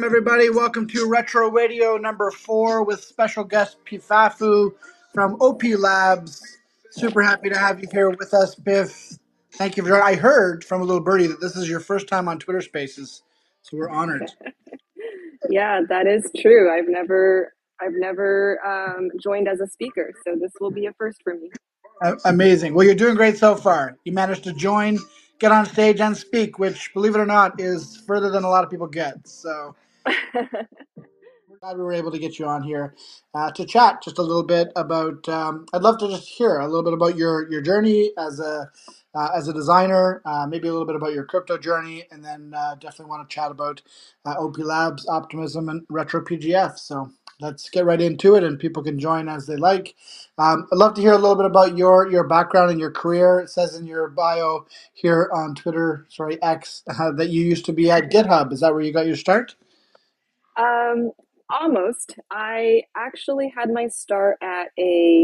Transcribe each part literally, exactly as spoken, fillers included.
Welcome, everybody. Welcome to Retro Radio number four with special guest Pifafu from O P Labs. Super happy to have you here with us, Biff. Thank you for joining. I heard from a little birdie that this is your first time on Twitter Spaces, so we're honored. Yeah, that is true. I've never I've never um, joined as a speaker, so this will be a first for me. A- Amazing. Well, you're doing great so far. You managed to join, get on stage, and speak, which, believe it or not, is further than a lot of people get. So glad we were able to get you on here uh, to chat just a little bit about. Um, I'd love to just hear a little bit about your your journey as a uh, as a designer, uh, maybe a little bit about your crypto journey, and then uh, definitely want to chat about uh, O P Labs, Optimism, and Retro P G F. So let's get right into it, and people can join as they like. Um, I'd love to hear a little bit about your your background and your career. It says in your bio here on Twitter, sorry X, uh, that you used to be at GitHub. Is that where you got your start? um, Almost. I actually had my start at a.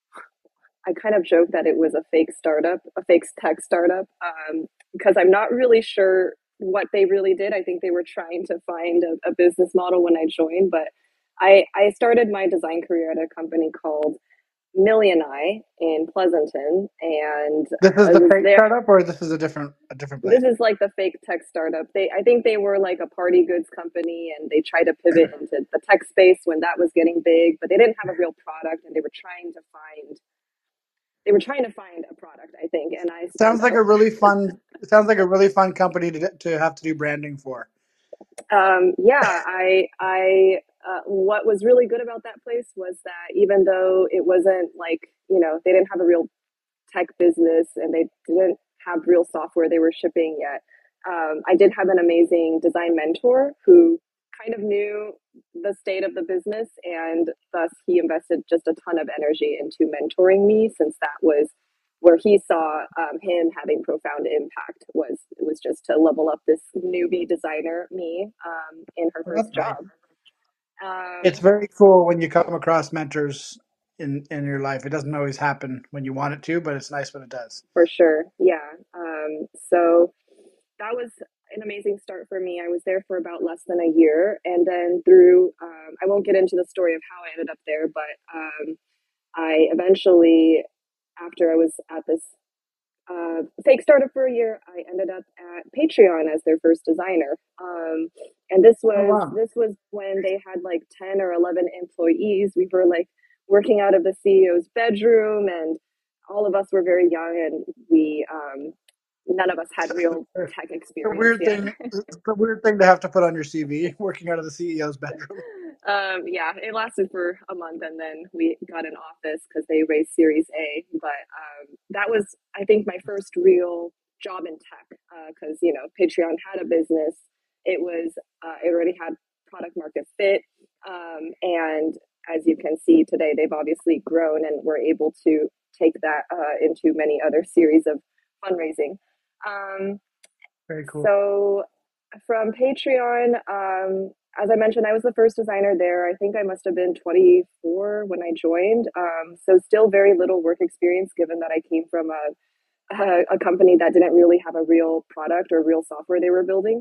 I kind of joke that it was a fake startup, a fake tech startup, um, because I'm not really sure what they really did. I think they were trying to find a, a business model when I joined, but I I started my design career at a company called Million Eye in Pleasanton, and This is I the was fake there. startup, or this is a different a different place? This is like the fake tech startup. They, I think they were like a party goods company, and they tried to pivot into the tech space when that was getting big, but they didn't have a real product, and they were trying to find they were trying to find a product, I think. And I Sounds spent like a really fun. It sounds like a really fun company to to have to do branding for. um, yeah, I I uh, what was really good about that place was that even though it wasn't like, you know, they didn't have a real tech business and they didn't have real software they were shipping yet. Um, I did have an amazing design mentor who kind of knew the state of the business, and thus he invested just a ton of energy into mentoring me, since that was where he saw um, him having profound impact. Was was just to level up this newbie designer me um, in her Well, first that's nice. job. Um, It's very cool when you come across mentors in in your life. It doesn't always happen when you want it to, but it's nice when it does. for sure, yeah. Um, so that was an amazing start for me. I was there for about less than a year, and then through um, I won't get into the story of how I ended up there, but um, I eventually, after I was at this uh, fake startup for a year, I ended up at Patreon as their first designer. Um, and this Oh was wow! this was when they had like ten or eleven employees. We were like working out of the C E O's bedroom, and all of us were very young, and we um, none of us had real It's tech a experience weird yet. thing. It's a weird thing to have to put on your C V. Working out of the C E O's bedroom. Um, yeah, it lasted for a month, and then we got an office because they raised Series A. But um, that was, I think, my first real job in tech, because uh, you know, Patreon had a business. It was uh, it already had product market fit, um, and as you can see today, they've obviously grown and were able to take that uh, into many other series of fundraising. Um, Very cool. so from Patreon, um, as I mentioned, I was the first designer there. I think I must have been twenty-four when I joined. Um, so still very little work experience, given that I came from a, a, a company that didn't really have a real product or real software they were building.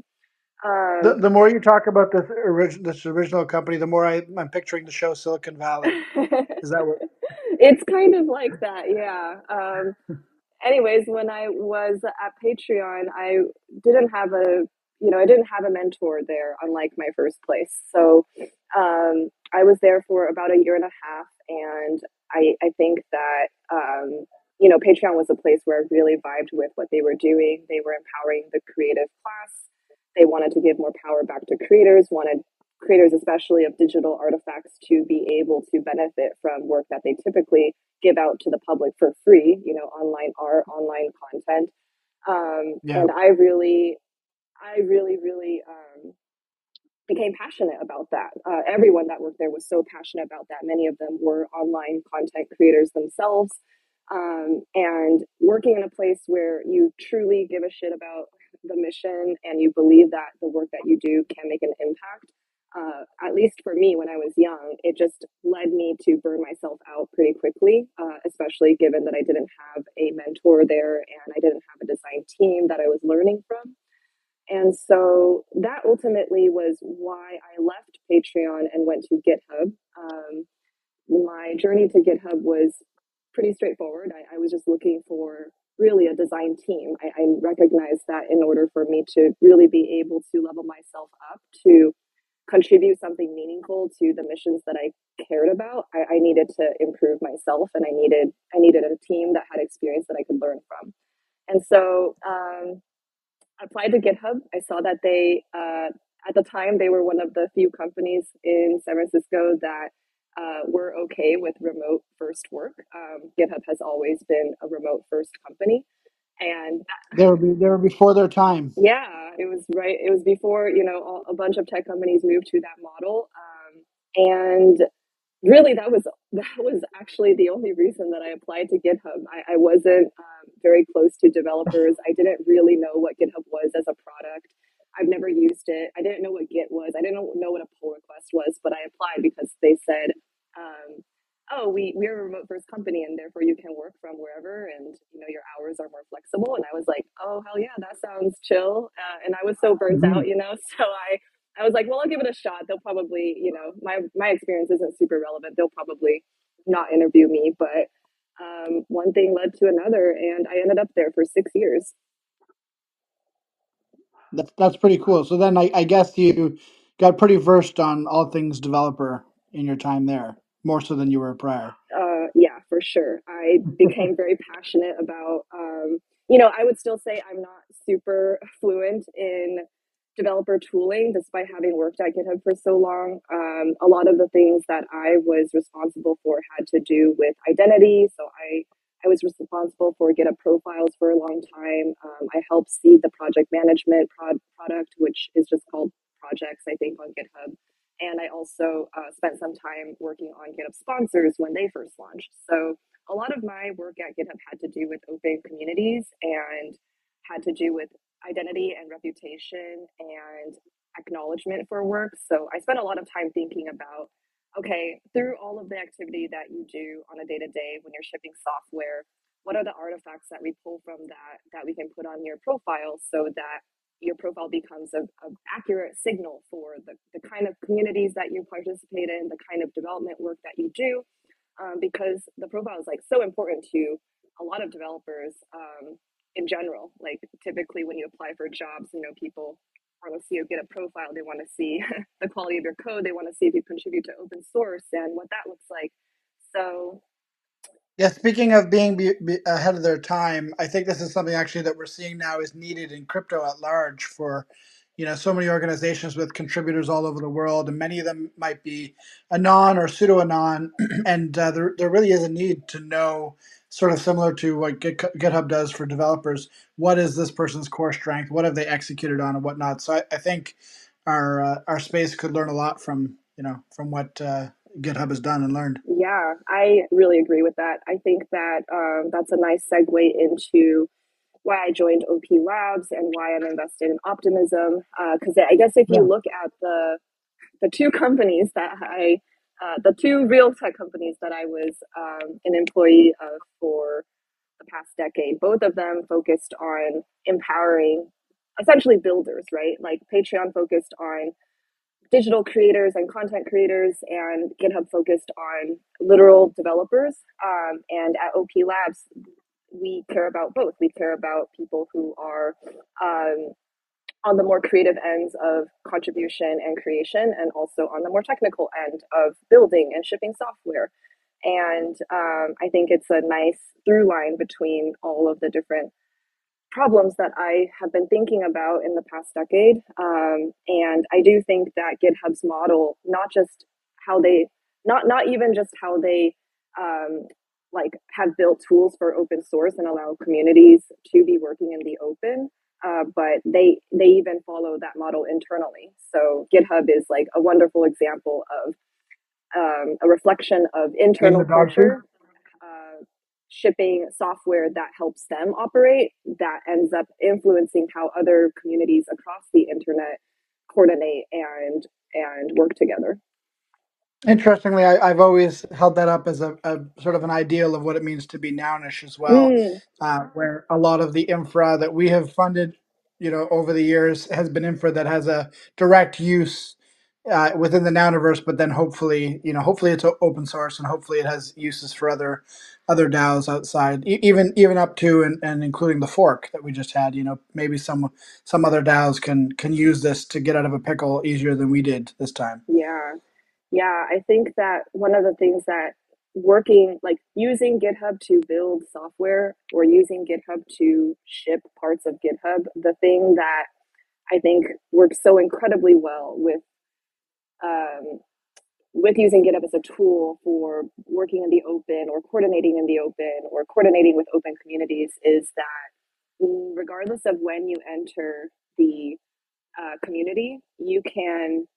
The Um, the more you talk about this original this original company, the more I, I'm picturing the show Silicon Valley. Is that what? it's kind of like that, yeah. Um, anyways, when I was at Patreon, I didn't have a you know I didn't have a mentor there, unlike my first place. So um, I was there for about a year and a half, and I I think that um, you know Patreon was a place where I really vibed with what they were doing. They were empowering the creative class. They wanted to give more power back to creators. Wanted creators, especially of digital artifacts, to be able to benefit from work that they typically give out to the public for free, you know, online art, online content. Um, Yeah. and I really, I really, really um, became passionate about that. Uh, everyone that worked there was so passionate about that. Many of them were online content creators themselves. Um, and working in a place where you truly give a shit about the mission and you believe that the work that you do can make an impact, uh, at least for me when I was young, it just led me to burn myself out pretty quickly, uh, especially given that I didn't have a mentor there and I didn't have a design team that I was learning from. And so that ultimately was why I left Patreon and went to GitHub. Um, my journey to GitHub was pretty straightforward. I, I was just looking for really a design team. I, I recognized that in order for me to really be able to level myself up to contribute something meaningful to the missions that I cared about, I, I needed to improve myself, and I needed I needed a team that had experience that I could learn from. And so um, I applied to GitHub. I saw that they uh, at the time they were one of the few companies in San Francisco that uh, were okay with remote first work. Um, GitHub has always been a remote first company, and They were be, they were before their time. yeah, it was right. It was before, you know, a bunch of tech companies moved to that model. Um, and really, that was that was actually the only reason that I applied to GitHub. I, I wasn't um, very close to developers. I didn't really know what GitHub was as a product. I've never used it. I didn't know what Git was. I didn't know what a pull request was, but I applied because they said, um, "Oh, we we're a remote first company, and therefore you can work from wherever, and you know your hours are more flexible." And I was like, "Oh hell yeah, that sounds chill." Uh, and I was so burnt Mm-hmm. out, you know, so I I was like, well, I'll give it a shot. They'll probably, you know, my my experience isn't super relevant. They'll probably not interview me, but um, one thing led to another, and I ended up there for six years. That's that's pretty cool. So then I, I guess you got pretty versed on all things developer in your time there, more so than you were prior. Uh, yeah, for sure. I became very passionate about, um, you know, I would still say I'm not super fluent in developer tooling, despite having worked at GitHub for so long. Um, a lot of the things that I was responsible for had to do with identity. So I, I was responsible for GitHub profiles for a long time. Um, I helped seed the project management prod- product, which is just called projects, I think, on GitHub. And I also uh, spent some time working on GitHub sponsors when they first launched. So a lot of my work at GitHub had to do with open communities and had to do with identity and reputation and acknowledgement for work. So I spent a lot of time thinking about, okay, through all of the activity that you do on a day to day when you're shipping software, what are the artifacts that we pull from that that we can put on your profile so that your profile becomes a, a accurate signal for the, the kind of communities that you participate in, the kind of development work that you do, um, because the profile is like so important to a lot of developers um, in general. Like typically when you apply for jobs, you know, people want to see you get a profile, they want to see the quality of your code, they want to see if you contribute to open source and what that looks like. So Yeah, speaking of being be, be ahead of their time, I think this is something actually that we're seeing now is needed in crypto at large for, you know, so many organizations with contributors all over the world, and many of them might be anon or pseudo anon, and uh, there there really is a need to know, sort of similar to what Git, GitHub does for developers, what is this person's core strength, what have they executed on, and whatnot. So I, I think our uh, our space could learn a lot from you know from what uh, GitHub has done and learned. yeah, I really agree with that. I think that um, that's a nice segue into why I joined O P Labs and why I'm invested in Optimism. Because uh, I guess if you Yeah. look at the the two companies that I, uh, the two real tech companies that I was um, an employee of for the past decade, both of them focused on empowering essentially builders, right? Like Patreon focused on digital creators and content creators, and GitHub focused on literal developers. Um, and at O P Labs, we care about both. We care about people who are um, on the more creative ends of contribution and creation, and also on the more technical end of building and shipping software. And um, I think it's a nice through line between all of the different problems that I have been thinking about in the past decade. Um, and I do think that GitHub's model, not just how they, not not even just how they um, like have built tools for open source and allow communities to be working in the open, uh, but they they even follow that model internally. So GitHub is like a wonderful example of um, a reflection of Being internal the dog food. culture, uh, shipping software that helps them operate, that ends up influencing how other communities across the internet coordinate and and work together. Interestingly, I, I've always held that up as a, a sort of an ideal of what it means to be nounish as well, Mm, uh, where a lot of the infra that we have funded. you know, over the years has been infra that has a direct use uh, within the Nouniverse, but then hopefully, you know, hopefully it's open source and hopefully it has uses for other other DAOs outside, e- even even up to and, and including the fork that we just had. You know, maybe some some other DAOs can can use this to get out of a pickle easier than we did this time. Yeah. Yeah, I think that one of the things that working, like using GitHub to build software or using GitHub to ship parts of GitHub, the thing that I think works so incredibly well with um, with using GitHub as a tool for working in the open or coordinating in the open or coordinating with open communities is that regardless of when you enter the uh, community, you can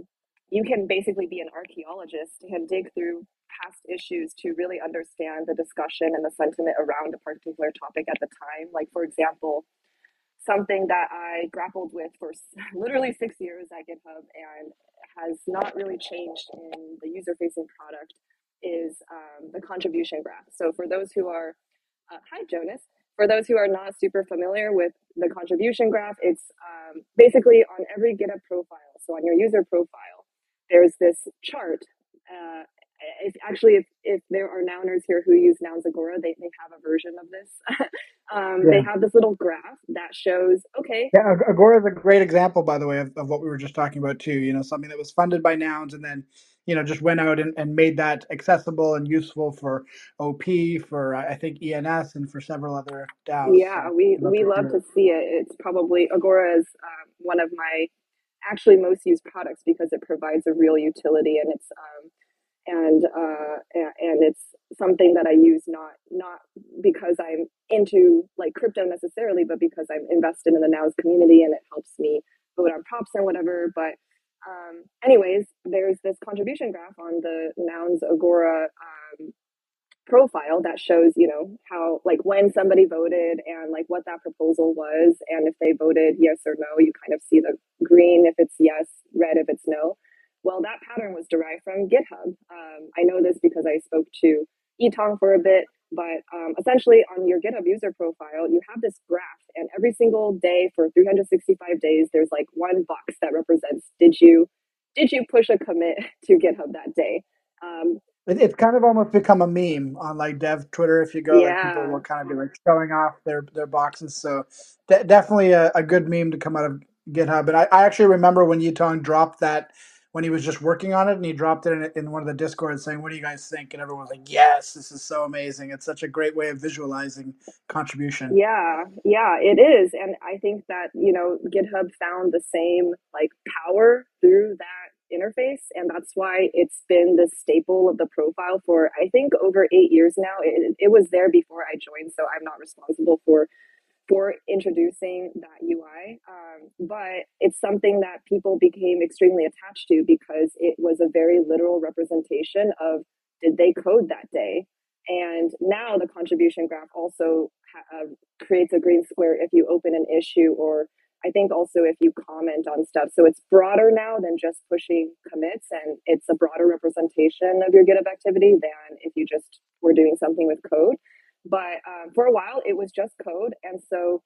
you can basically be an archaeologist and dig through past issues to really understand the discussion and the sentiment around a particular topic at the time. Like, for example, something that I grappled with for literally six years at GitHub and has not really changed in the user facing product is um, the contribution graph. So, for those who are, uh, hi Jonas, for those who are not super familiar with the contribution graph, it's um, basically on every GitHub profile. So, on your user profile, there's this chart. Uh, if actually, if, if there are nouners here who use Nouns Agora, they, they have a version of this. um, they Yeah. have this little graph that shows, okay. Yeah, Agora is a great example, by the way, of, of what we were just talking about too. You know, something that was funded by Nouns and then, you know, just went out and, and made that accessible and useful for O P, for uh, I think E N S, and for several other DAOs. Yeah, So we I'd love we to love hear to it. see it. It's probably Agora is um, one of my actually most used products because it provides a real utility and it's um, and uh, and it's something that I use not not because I'm into like crypto necessarily, but because I'm invested in the Nows community and it helps me vote on props and whatever. But um, anyways, there's this contribution graph on the Nouns Agora um, profile that shows, you know, how like when somebody voted and like what that proposal was, and if they voted yes or no, you kind of see the green if it's yes, red if it's no. Well, that pattern was derived from GitHub. Um, I know this because I spoke to Etong for a bit, but um, essentially on your GitHub user profile, you have this graph, and every single day for three hundred sixty-five days, there's like one box that represents did you did you push a commit to GitHub that day. Um, It, it's kind of almost become a meme on like dev Twitter. If you go, like people yeah, will kind of be like showing off their their boxes. So de- definitely a, a good meme to come out of GitHub. And I, I actually remember when Yutong dropped that when he was just working on it, and he dropped it in, in one of the discords saying, "What do you guys think?" And everyone was like, "Yes, this is so amazing! It's such a great way of visualizing contribution." Yeah, yeah, it is. And I think that, you know, GitHub found the same like power through that interface. And that's why it's been the staple of the profile for, I think, over eight years now. It, it was there before I joined, so I'm not responsible for for introducing that U I. Um, but it's something that people became extremely attached to because it was a very literal representation of did they code that day. And now the contribution graph also ha- uh, creates a green square if you open an issue, or I think also if you comment on stuff. So it's broader now than just pushing commits, and it's a broader representation of your GitHub activity than if you just were doing something with code. But um, for a while, it was just code. And so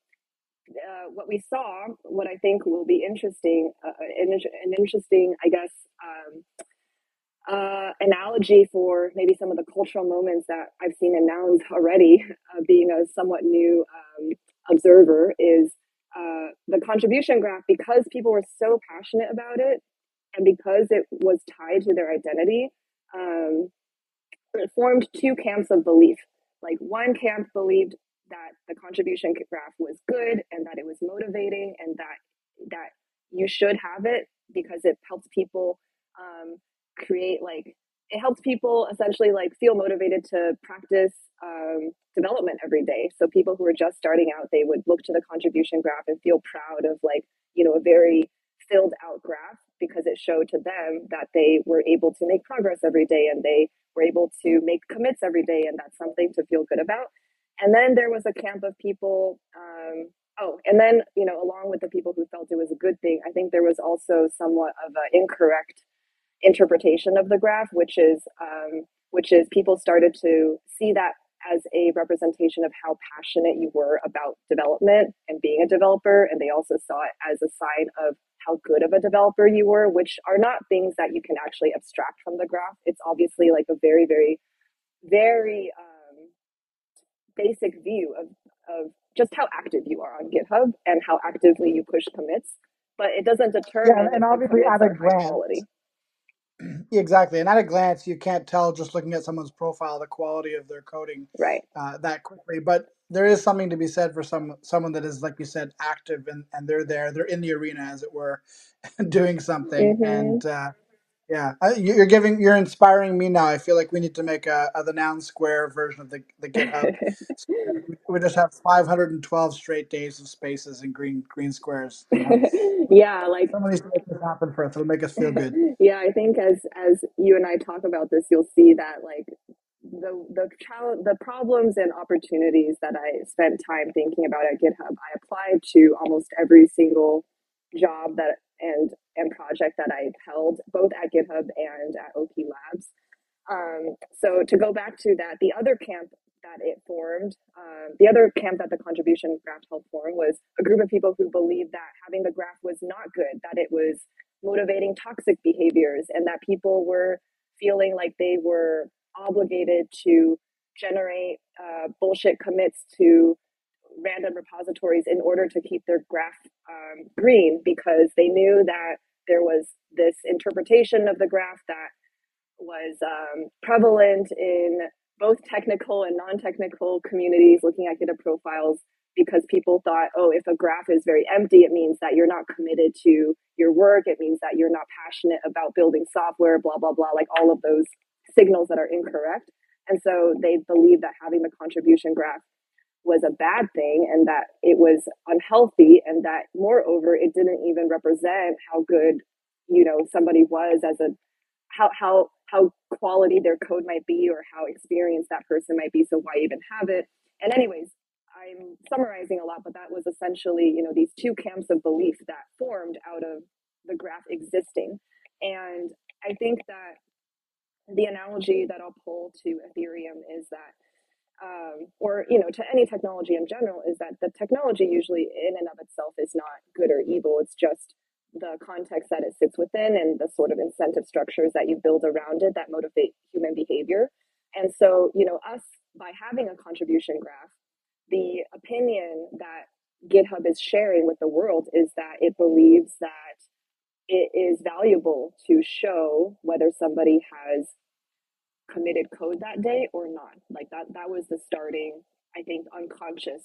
uh, what we saw, what I think will be interesting, uh, an, an interesting, I guess, um, uh, analogy for maybe some of the cultural moments that I've seen in Nouns already, uh, being a somewhat new um, observer, is uh, the contribution graph, because people were so passionate about it and because it was tied to their identity. Um, it formed two camps of belief. Like one camp believed that the contribution graph was good and that it was motivating and that that you should have it because it helps people um, create like it helps people essentially like feel motivated to practice um, development every day. So people who are just starting out, they would look to the contribution graph and feel proud of like, you know, a very filled out graph because it showed to them that they were able to make progress every day and they were able to make commits every day, and that's something to feel good about. And then there was a camp of people. Um, oh, and then you know, along with the people who felt it was a good thing, I think there was also somewhat of an incorrect interpretation of the graph, which is um, which is people started to see that as a representation of how passionate you were about development and being a developer. And they also saw it as a sign of how good of a developer you were, which are not things that you can actually abstract from the graph. It's obviously like a very, very, very um, basic view of, of just how active you are on GitHub and how actively you push commits, but it doesn't Yeah, determine and if the obviously commits at a are high glance, quality. exactly, and at a glance, you can't tell just looking at someone's profile the quality of their coding Right. uh, that quickly. But there is something to be said for some someone that is, like you said, active and, and they're there, they're in the arena, as it were, doing something. Mm-hmm. And uh, yeah, uh, you- you're giving, you're inspiring me now. I feel like we need to make a, a the Noun Square version of the the GitHub. Square. We we just have five hundred twelve straight days of spaces and green green squares. You know, Yeah, like someone needs to make this happen for us. It'll make us feel good. yeah, I think as as you and I talk about this, you'll see that like the the challenge, the problems and opportunities that I spent time thinking about at GitHub, I applied to almost every single job that and and project that I've held, both at GitHub and at O P Labs. Um, so to go back to that, the other camp that it formed, um, the other camp that the contribution graph helped form was a group of people who believed that having the graph was not good, that it was motivating toxic behaviors, and that people were feeling like they were obligated to generate uh, bullshit commits to random repositories in order to keep their graph um, green, because they knew that there was this interpretation of the graph that was um, prevalent in both technical and non-technical communities looking at GitHub profiles, because people thought, oh, if a graph is very empty, it means that you're not committed to your work. It means that you're not passionate about building software, blah, blah, blah, like all of those signals that are incorrect. And so they believed that having the contribution graph was a bad thing and that it was unhealthy, and that moreover, it didn't even represent how good, you know, somebody was as a how how how quality their code might be or how experienced that person might be. So why even have it? And anyways, I'm summarizing a lot, but that was essentially, you know, these two camps of belief that formed out of the graph existing. And I think that the analogy that I'll pull to Ethereum is that um, or you know, to any technology in general, is that the technology usually in and of itself is not good or evil. It's just the context that it sits within and the sort of incentive structures that you build around it that motivate human behavior. And so, you know, us, by having a contribution graph, the opinion that GitHub is sharing with the world is that it believes that it is valuable to show whether somebody has committed code that day or not. Like that that was the starting, I think, unconscious,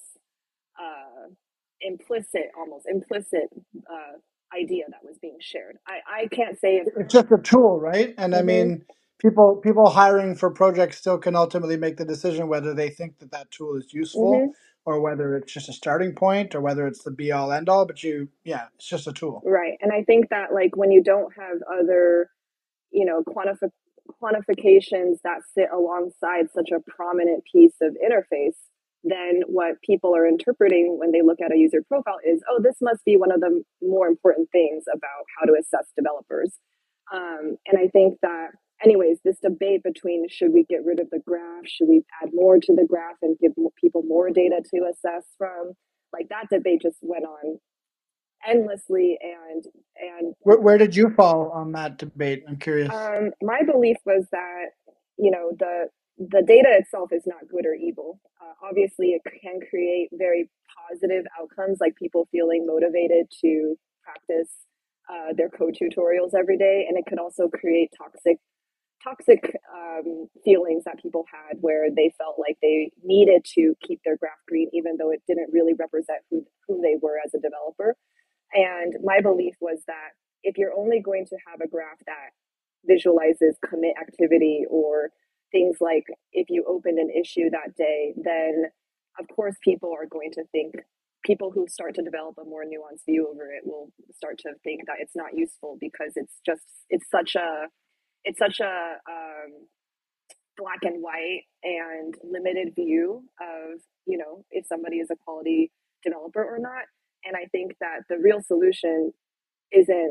uh implicit, almost implicit uh idea that was being shared. I I can't say if It's just a tool, right? And I mm-hmm, mean, people people hiring for projects still can ultimately make the decision whether they think that that tool is useful, mm-hmm, or whether it's just a starting point, or whether it's the be all end all. But you, yeah, it's just a tool. right. And I think that like when you don't have other, you know, quantifi- quantifications that sit alongside such a prominent piece of interface, then what people are interpreting when they look at a user profile is, oh, this must be one of the more important things about how to assess developers. Um, and I think that, anyways, this debate between should we get rid of the graph, should we add more to the graph and give people more data to assess from, like that debate just went on endlessly. And and Where, where did you fall on that debate? I'm curious. Um, my belief was that, you know, the the data itself is not good or evil. Uh, obviously, it can create very positive outcomes, like people feeling motivated to practice uh, their code tutorials every day, and it could also create toxic toxic um, feelings that people had, where they felt like they needed to keep their graph green, even though it didn't really represent who who they were as a developer. And my belief was that if you're only going to have a graph that visualizes commit activity or things like if you opened an issue that day, then of course people are going to think, people who start to develop a more nuanced view over it will start to think that it's not useful, because it's just it's such a it's such a um, black and white and limited view of, you know, if somebody is a quality developer or not. And I think that the real solution isn't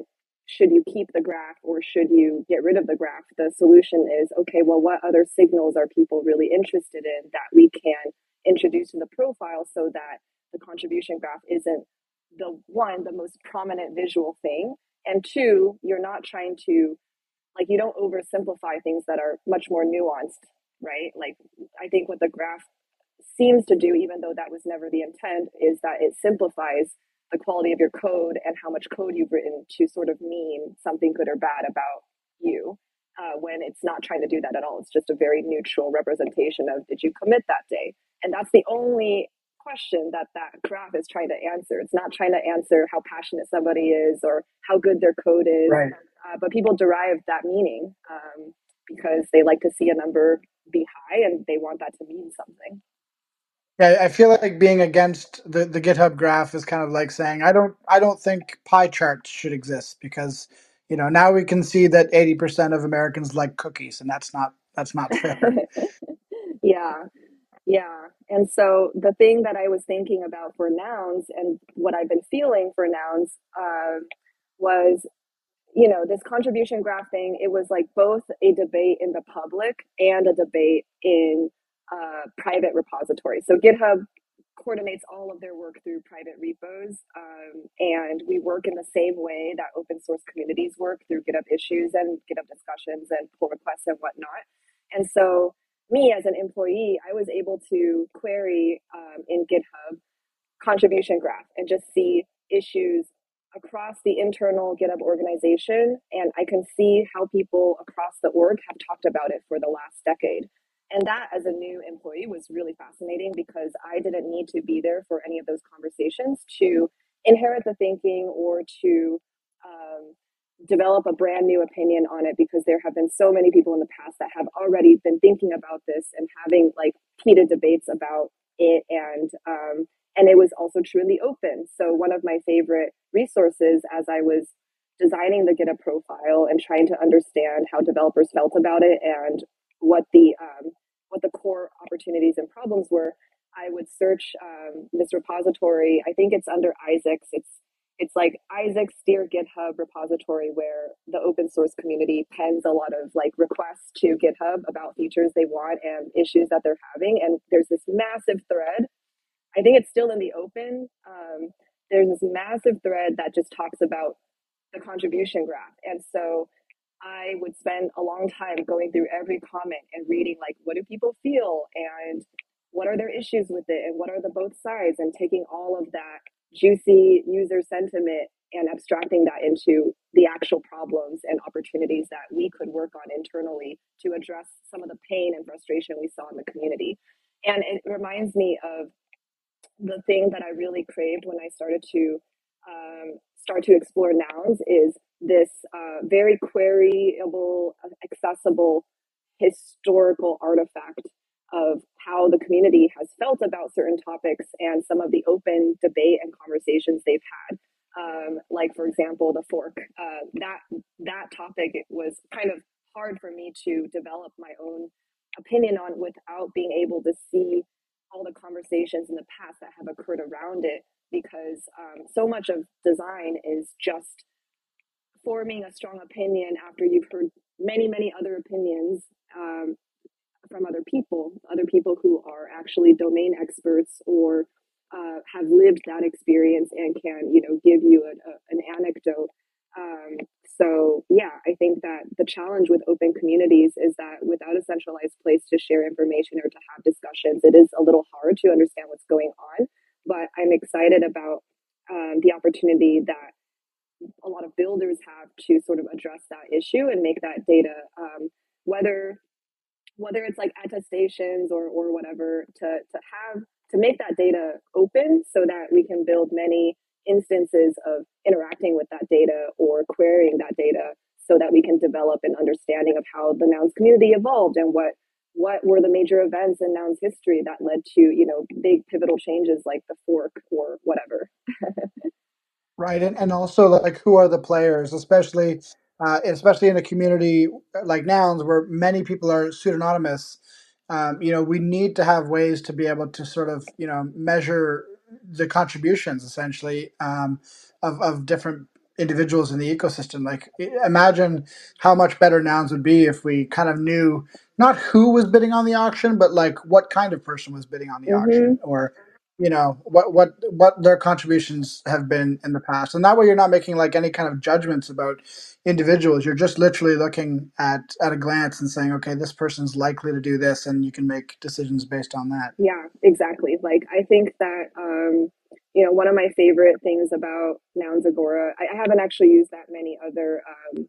should you keep the graph or should you get rid of the graph? The solution is, okay, well, what other signals are people really interested in that we can introduce in the profile so that the contribution graph isn't the one, the most prominent visual thing, and two, you're not trying to, like, you don't oversimplify things that are much more nuanced, right? Like, I think what the graph seems to do, even though that was never the intent, is that it simplifies the quality of your code and how much code you've written to sort of mean something good or bad about you, uh, when it's not trying to do that at all. It's just a very neutral representation of, did you commit that day? And that's the only question that that graph is trying to answer. It's not trying to answer how passionate somebody is or how good their code is. Right. Uh, but people derive that meaning um, because they like to see a number be high and they want that to mean something. Yeah, I feel like being against the, the GitHub graph is kind of like saying I don't I don't think pie charts should exist because you know now we can see that eighty percent of Americans like cookies, and that's not that's not fair. Yeah, yeah. And so the thing that I was thinking about for nouns and what I've been feeling for nouns uh, was, you know, this contribution graph thing. It was like both a debate in the public and a debate in uh, private repositories. So GitHub coordinates all of their work through private repos, um, and we work in the same way that open source communities work through GitHub issues and GitHub discussions and pull requests and whatnot. And so me as an employee, I was able to query um, in GitHub contribution graph and just see issues across the internal GitHub organization. And I can see how people across the org have talked about it for the last decade. And that, as a new employee, was really fascinating because I didn't need to be there for any of those conversations to inherit the thinking or to um, develop a brand new opinion on it, because there have been so many people in the past that have already been thinking about this and having like heated debates about it. And um, and it was also true in the open. So one of my favorite resources as I was designing the GitHub profile and trying to understand how developers felt about it and what the um, what the core opportunities and problems were, I would search um, this repository. I think it's under Isaacs. It's it's like Isaacs Steer GitHub repository, where the open source community pens a lot of like requests to GitHub about features they want and issues that they're having. And there's this massive thread. I think it's still in the open. Um, there's this massive thread that just talks about the contribution graph. And so I would spend a long time going through every comment and reading, like, what do people feel and what are their issues with it and what are the both sides, and taking all of that juicy user sentiment and abstracting that into the actual problems and opportunities that we could work on internally to address some of the pain and frustration we saw in the community. And it reminds me of the thing that I really craved when I started to um, start to explore nouns is this uh, very queryable, accessible, historical artifact of how the community has felt about certain topics and some of the open debate and conversations they've had. Um, like, for example, the fork. Uh, that that topic was kind of hard for me to develop my own opinion on without being able to see all the conversations in the past that have occurred around it, because um, so much of design is just forming a strong opinion after you've heard many, many other opinions um, from other people, other people who are actually domain experts or uh, have lived that experience and can, you know, give you a, a, an anecdote. Um, so yeah, I think that the challenge with open communities is that without a centralized place to share information or to have discussions, it is a little hard to understand what's going on. But I'm excited about um, the opportunity that a lot of builders have to sort of address that issue and make that data, um, whether whether it's like attestations or or whatever, to to have to make that data open so that we can build many instances of interacting with that data or querying that data so that we can develop an understanding of how the nouns community evolved and what what were the major events in nouns history that led to, you know, big pivotal changes like the fork or whatever. Right, and, and also like who are the players, especially uh, especially in a community like Nouns where many people are pseudonymous. Um, you know, we need to have ways to be able to sort of you know measure the contributions essentially um, of of different individuals in the ecosystem. Like, imagine how much better nouns would be if we kind of knew not who was bidding on the auction, but like what kind of person was bidding on the Mm-hmm. auction, or you know what what what their contributions have been in the past. And that way, you're not making like any kind of judgments about individuals. You're just literally looking at at a glance and saying, okay, this person's likely to do this, and you can make decisions based on that. Yeah, exactly. Like I think that um, you know, one of my favorite things about Nouns Agora, I, I haven't actually used that many other um,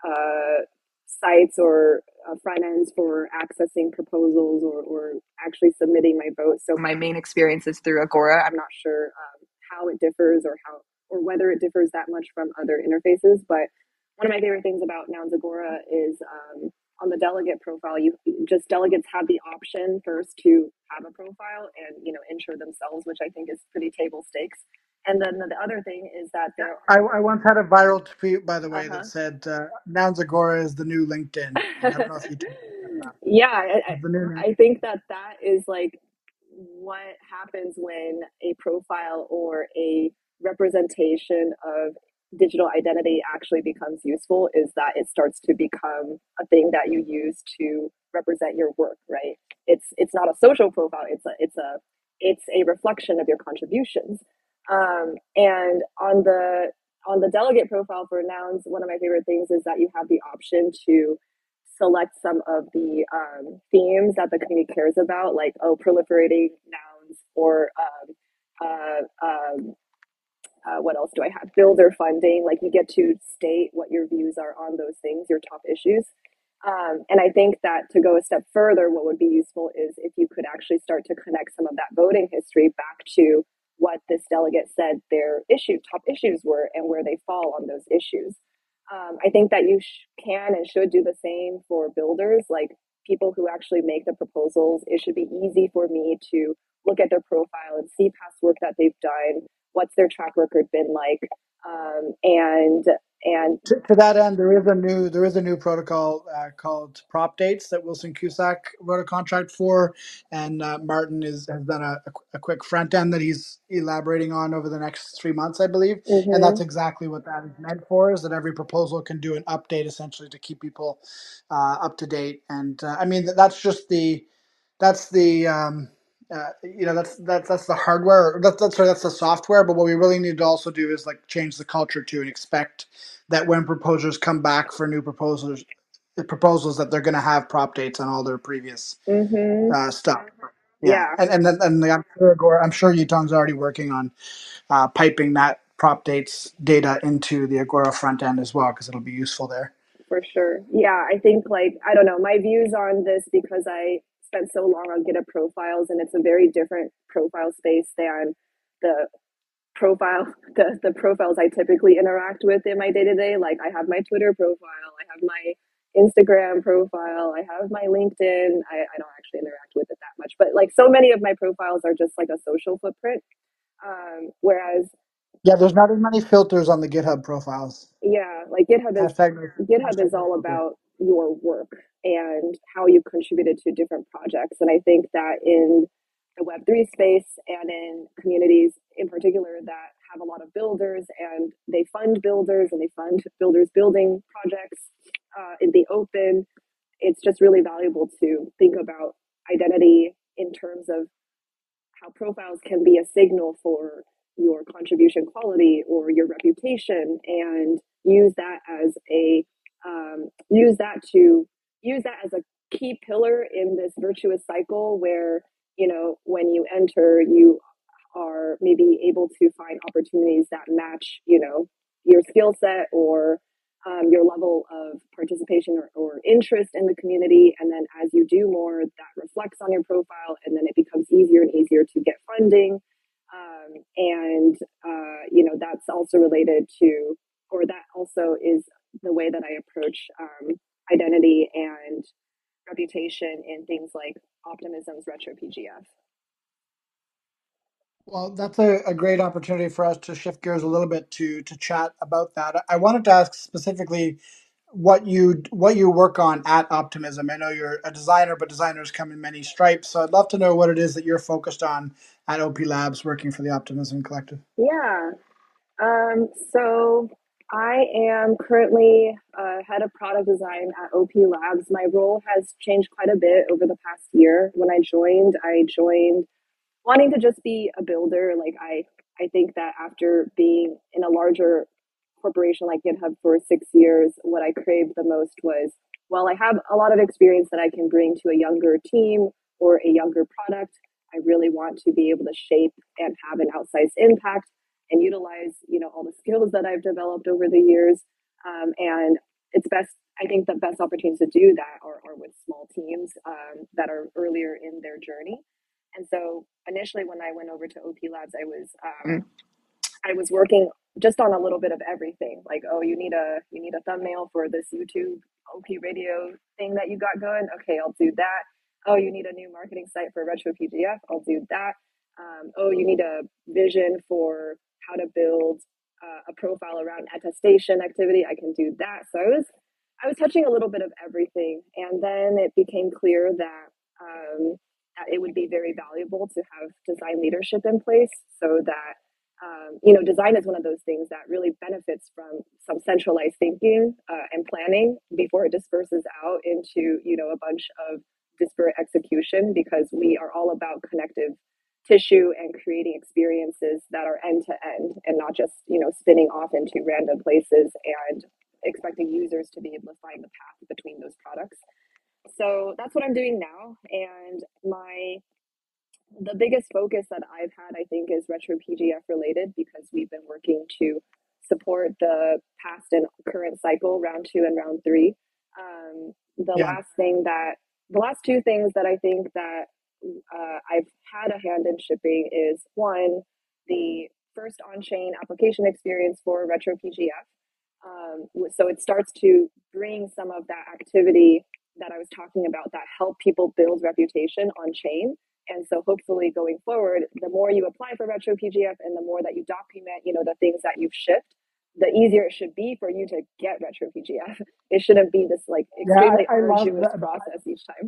uh, sites or uh, front ends for accessing proposals or, or actually submitting my vote. So my main experience is through Agora. I'm not sure um, how it differs or how or whether it differs that much from other interfaces, but one of my favorite things about Nouns Agora is um, on the delegate profile, you just delegates have the option first to have a profile and you know insure themselves, which I think is pretty table stakes. And then the other thing is that there I, are I once had a viral tweet, by the way, that uh-huh. said uh, Nouns Agora is the new LinkedIn, and I don't know if you took that. Yeah, I, It's the new. I think that that is like what happens when a profile or a representation of digital identity actually becomes useful is that it starts to become a thing that you use to represent your work, right? It's it's not a social profile, it's a it's a it's a reflection of your contributions. Um, and on the on the delegate profile for nouns, one of my favorite things is that you have the option to select some of the um, themes that the community cares about, like oh, proliferating nouns, or um, uh, um, uh, what else do I have? Builder funding. Like you get to state what your views are on those things, your top issues. Um, and I think that to go a step further, what would be useful is if you could actually start to connect some of that voting history back to what this delegate said their issue, top issues were, and where they fall on those issues. Um, I think that you sh- can and should do the same for builders, like people who actually make the proposals. It should be easy for me to look at their profile and see past work that they've done, what's their track record been like, um, and and To, to that end, there is a new there is a new protocol uh, called Prop Dates that Wilson Cusack wrote a contract for, and uh, Martin is has done a, a, a quick front end that he's elaborating on over the next three months, I believe. And mm-hmm, that's exactly what that is meant for: is that every proposal can do an update essentially to keep people uh, up to date. And uh, I mean that's just the that's the um, uh, you know that's that's that's the hardware. That's that's sorry, that's the software. But what we really need to also do is like change the culture to and expect that when proposers come back for new proposals, proposals that they're going to have prop dates on all their previous mm-hmm, uh, stuff. Yeah, yeah, and and then and I'm sure Agora, I'm sure Yutong's already working on uh, piping that prop dates data into the Agora front end as well because it'll be useful there. for sure. Yeah, I think like I don't know my views on this because I spent so long on GitHub profiles, and it's a very different profile space than the profile the, the profiles I typically interact with in my day-to-day. Like I have my Twitter profile, I have my Instagram profile, I have my LinkedIn. I, I don't actually interact with it that much, but like so many of my profiles are just like a social footprint. Um, whereas Yeah, there's not as many filters on the GitHub profiles. yeah, like GitHub is Hashtag no, GitHub hashtag is no all filter. about your work and how you contributed to different projects. And I think that in the Web three space and in communities in particular that have a lot of builders and they fund builders and they fund builders building projects uh, in the open, it's just really valuable to think about identity in terms of how profiles can be a signal for your contribution quality or your reputation, and use that as a um, use that to use that as a key pillar in this virtuous cycle where you know when you enter you are maybe able to find opportunities that match you know your skill set or um, your level of participation or, or interest in the community. And then as you do more, that reflects on your profile, and then it becomes easier and easier to get funding. Um, and, uh, you know, that's also related to, or that also is the way that I approach um, identity and reputation in things like Optimism's Retro P G F. Well, that's a, a great opportunity for us to shift gears a little bit to to chat about that. I wanted to ask specifically what you what you work on at Optimism. I know you're a designer, but designers come in many stripes. So I'd love to know what it is that you're focused on at O P Labs, working for the Optimism Collective. Yeah. Um, so I am currently uh, head of product design at O P Labs. My role has changed quite a bit over the past year. When I joined, I joined wanting to just be a builder. Like I, I think that after being in a larger corporation like GitHub for six years, what I craved the most was, well, I have a lot of experience that I can bring to a younger team or a younger product. I really want to be able to shape and have an outsized impact and utilize, you know, all the skills that I've developed over the years. Um, and it's best, I think the best opportunities to do that are, are with small teams um, that are earlier in their journey. And so initially, when I went over to O P Labs, I was um, I was working just on a little bit of everything. Like, oh, you need a you need a thumbnail for this YouTube O P radio thing that you got going. Okay, I'll do that. Oh, you need a new marketing site for Retro P G F. I'll do that. Um, oh, you need a vision for how to build uh, a profile around attestation activity. I can do that. So I was I was touching a little bit of everything, and then it became clear that um, that it would be very valuable to have design leadership in place so that um, you know, design is one of those things that really benefits from some centralized thinking uh, and planning before it disperses out into, you know, a bunch of disparate execution, because we are all about connective tissue and creating experiences that are end to end and not just, you know, spinning off into random places and expecting users to be able to find the path between those products. So that's what I'm doing now. And my the biggest focus that I've had, I think, is retro P G F related, because we've been working to support the past and current cycle, round two and round three. Um, the Yeah. last thing that, the last two things that I think that uh, I've had a hand in shipping is one, the first on chain application experience for retro P G F. Um, so it starts to bring some of that activity that I was talking about that help people build reputation on chain. And so hopefully going forward, the more you apply for retro P G F and the more that you document, you know, the things that you've shipped, the easier it should be for you to get retro P G F. It shouldn't be this like Yeah, extremely I, I love arduous that. process each time.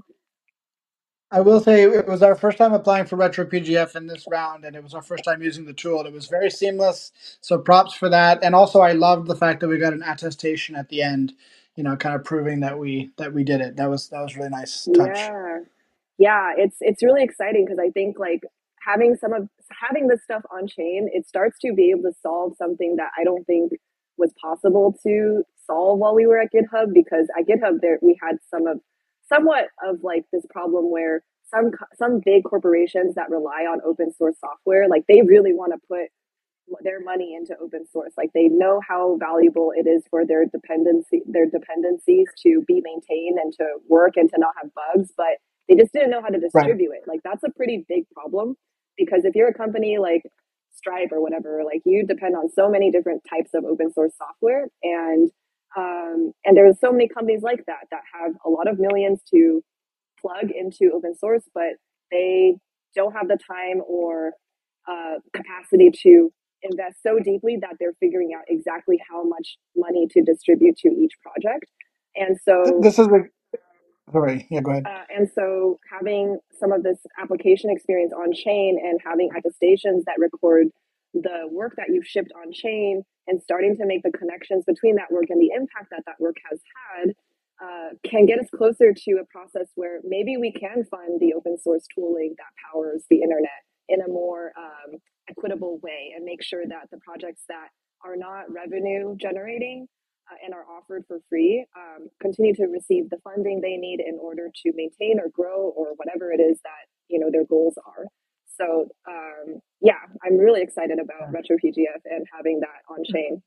I will say it was our first time applying for Retro P G F in this round, and it was our first time using the tool. And it was very seamless, so props for that. And also, I loved the fact that we got an attestation at the end, you know, kind of proving that we that we did it. That was that was a really nice touch. Yeah. Yeah, it's it's really exciting because I think like having some of having this stuff on chain, it starts to be able to solve something that I don't think was possible to solve while we were at GitHub. Because at GitHub there we had some of somewhat of like this problem where some some big corporations that rely on open source software, like they really want to put their money into open source. Like they know how valuable it is for their dependency their dependencies to be maintained and to work and to not have bugs, but they just didn't know how to Right. distribute it. Like that's a pretty big problem, because if you're a company like Stripe or whatever, like you depend on so many different types of open source software, and um, and there's so many companies like that that have a lot of millions to plug into open source, but they don't have the time or uh, capacity to invest so deeply that they're figuring out exactly how much money to distribute to each project. And so This is a sorry. Yeah, go ahead. uh, and so having some of this application experience on chain and having attestations that record the work that you've shipped on chain and starting to make the connections between that work and the impact that that work has had uh, can get us closer to a process where maybe we can fund the open source tooling that powers the internet in a more um, equitable way, and make sure that the projects that are not revenue generating uh, and are offered for free um, continue to receive the funding they need in order to maintain or grow or whatever it is that you know their goals are. So um, yeah, I'm really excited about retro P G F and having that on chain.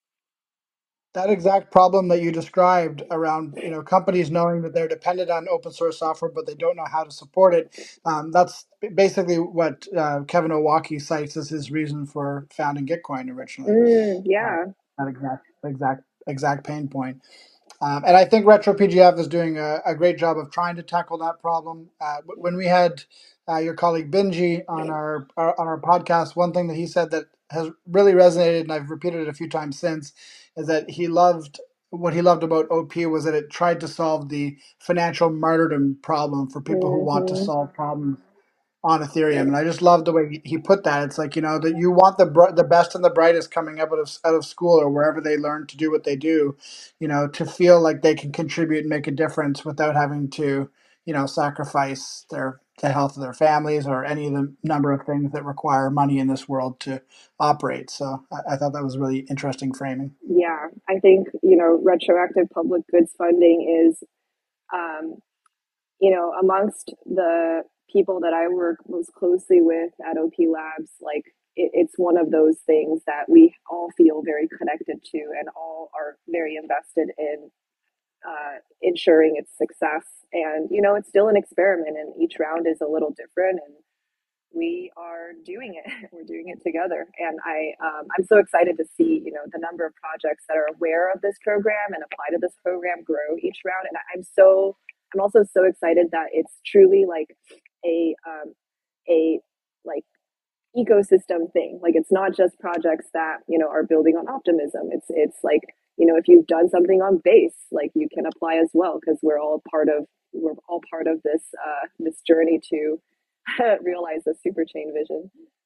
That exact problem that you described around, you know, companies knowing that they're dependent on open source software, but they don't know how to support it. Um, that's basically what uh, Kevin Owocki cites as his reason for founding Gitcoin originally. Mm, Uh, yeah. that exact, exact, exact pain point. Um, and I think Retro P G F is doing a, a great job of trying to tackle that problem. Uh, when we had uh, your colleague Benji on our, our on our podcast, one thing that he said that has really resonated, and I've repeated it a few times since, is that he loved what he loved about O P was that it tried to solve the financial martyrdom problem for people who want to Mm-hmm. solve problems on Ethereum, and I just love the way he he put that. It's like, you know, that you want the br- the best and the brightest coming out of out of school or wherever they learn to do what they do, you know, to feel like they can contribute and make a difference without having to, you know, sacrifice their the health of their families or any of the number of things that require money in this world to operate. So I, I thought that was really interesting framing. Yeah, I think, you know, retroactive public goods funding is, um, you know, amongst the people that I work most closely with at O P Labs, like it, it's one of those things that we all feel very connected to and all are very invested in uh, ensuring its success. And, you know, it's still an experiment and each round is a little different. And we are doing it. We're doing it together, and I um, I'm so excited to see, you know, the number of projects that are aware of this program and apply to this program grow each round. And I'm so I'm also so excited that it's truly like a um, a like ecosystem thing. Like it's not just projects that, you know, are building on optimism. It's it's like, you know, if you've done something on base, like you can apply as well because we're all part of we're all part of this uh, this journey to realize the super chain vision.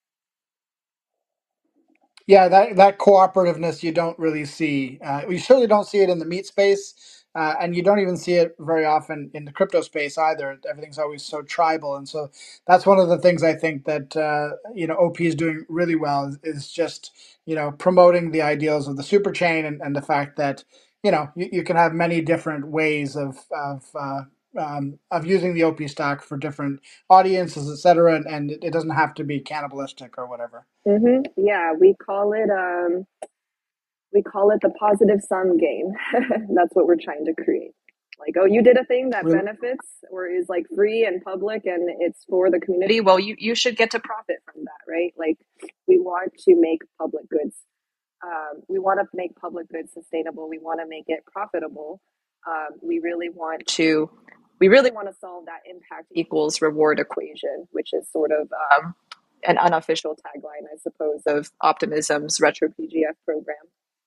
Yeah, that that cooperativeness you don't really see. Uh, you certainly don't see it in the meat space, uh, and you don't even see it very often in the crypto space either. Everything's always so tribal, and so that's one of the things I think that uh, you know O P is doing really well is, is just you know promoting the ideals of the super chain and, and the fact that you know you, you can have many different ways of of uh, um, of using the O P stack for different audiences, et cetera, and, and it doesn't have to be cannibalistic or whatever. Hmm. Yeah, we call it um, we call it the positive sum game. That's what we're trying to create. Like, oh, you did a thing that Really. benefits or is like free and public and it's for the community. Well, you you should get to profit from that, right? Like, we want to make public goods. Um, we want to make public goods sustainable. We want to make it profitable. Um, we really want to we really want to solve that impact equals reward equation, which is sort of um, an unofficial tagline, I suppose, of Optimism's Retro P G F program.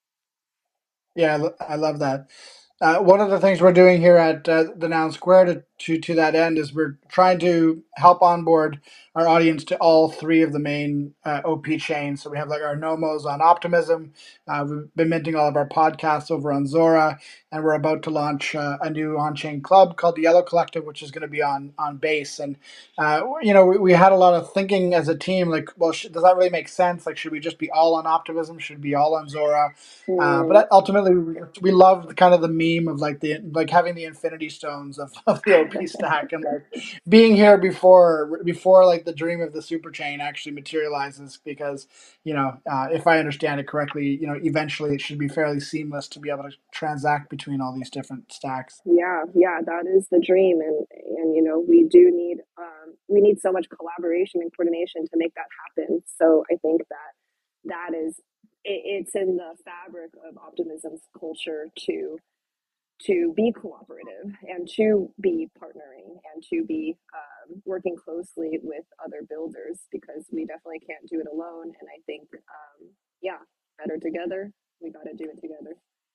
Yeah, I lo- I love that. Uh, one of the things we're doing here at uh, the Noun Square to, to to that end is we're trying to help onboard our audience to all three of the main uh, O P chains. So we have like our Nomos on Optimism. Uh, we've been minting all of our podcasts over on Zora, and we're about to launch uh, a new on-chain club called the Yellow Collective, which is going to be on on Base. And uh, you know, we, we had a lot of thinking as a team, like, well, sh- does that really make sense? Like, should we just be all on Optimism? Should we be all on Zora? Uh, Mm, but ultimately, we, we love the kind of the meme of like the like having the Infinity Stones of, of the O P stack and like being here before before like the dream of the super chain actually materializes. Because you know, uh, if I understand it correctly, you know, eventually it should be fairly seamless to be able to transact between all these different stacks. yeah, yeah, that is the dream, and and you know, we do need um, we need so much collaboration and coordination to make that happen. So I think that that is it, it's in the fabric of Optimism's culture to to be cooperative and to be partnering and to be um, working closely with other builders because we definitely can't do it alone. And I think, um, yeah, better together. We got to do it together.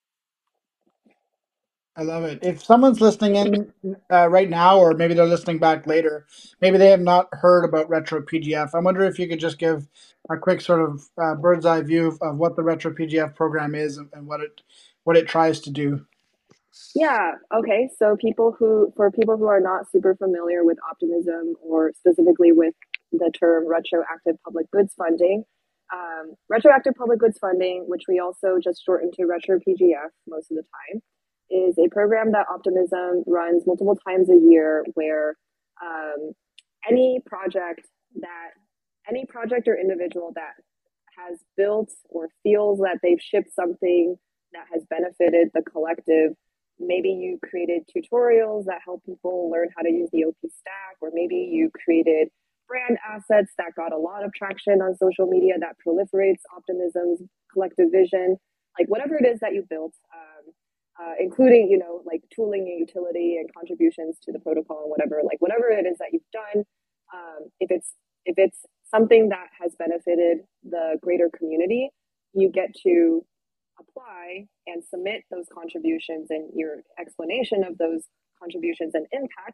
I love it. If someone's listening in uh, right now, or maybe they're listening back later, maybe they have not heard about Retro P G F. I wonder if you could just give a quick sort of uh, bird's eye view of, of what the Retro P G F program is and, and what it what it tries to do. Yeah. Okay. So people who, for people who are not super familiar with optimism or specifically with the term retroactive public goods funding, um, retroactive public goods funding, which we also just shorten to retro P G F most of the time, is a program that Optimism runs multiple times a year where um, any project that any project or individual that has built or feels that they've shipped something that has benefited the collective. Maybe you created tutorials that help people learn how to use the O P stack, or maybe you created brand assets that got a lot of traction on social media that proliferates Optimism's collective vision. Like whatever it is that you built, um, uh, including, you know, like tooling and utility and contributions to the protocol and whatever, like whatever it is that you've done, um, if it's if it's something that has benefited the greater community, you get to apply and submit those contributions and your explanation of those contributions and impact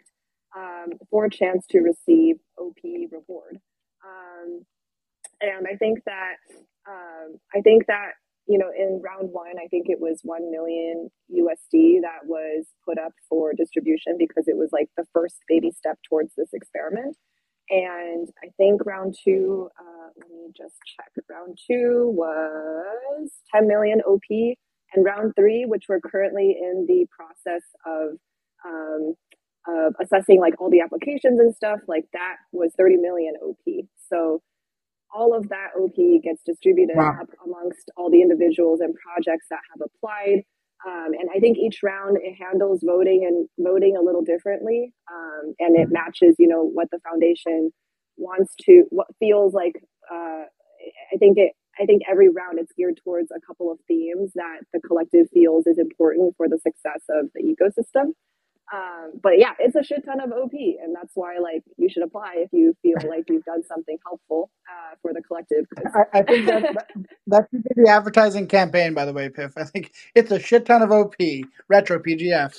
um, for a chance to receive O P reward. Um, and I think that um, I think that you know in round one, I think it was one million U S D that was put up for distribution because it was like the first baby step towards this experiment. And I think round two, uh, let me just check. Round two was ten million O P, and round three, which we're currently in the process of um, of assessing like all the applications and stuff, like that was thirty million O P. So all of that O P gets distributed Wow. up amongst all the individuals and projects that have applied. Um, and I think each round it handles voting and voting a little differently, um, and it matches, you know, what the foundation wants to, what feels like. Uh, I think it. I think every round it's geared towards a couple of themes that the collective feels is important for the success of the ecosystem. Um, but yeah, it's a shit ton of O P, and that's why like you should apply if you feel like you've done something helpful uh, for the collective. I, I think that, that that should be the advertising campaign, by the way, Piff. I think it's a shit ton of O P, retro P G F.